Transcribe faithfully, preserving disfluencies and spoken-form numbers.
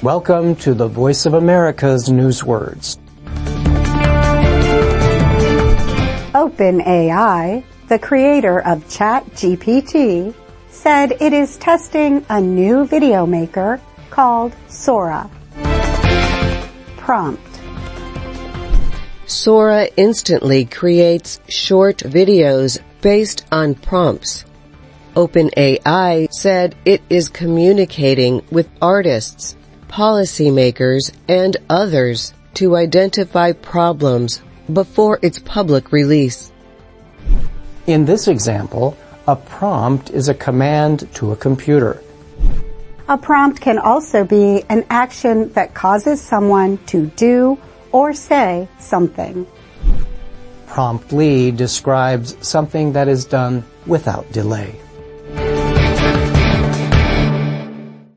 Welcome to the Voice of America's Newswords. OpenAI, the creator of ChatGPT, said it is testing a new video maker called Sora. Prompt. Sora instantly creates short videos based on prompts. OpenAI said it is communicating with artists, policymakers, and others to identify problems before its public release. In this example, a prompt is a command to a computer. A prompt can also be an action that causes someone to do or say something. Promptly describes something that is done without delay.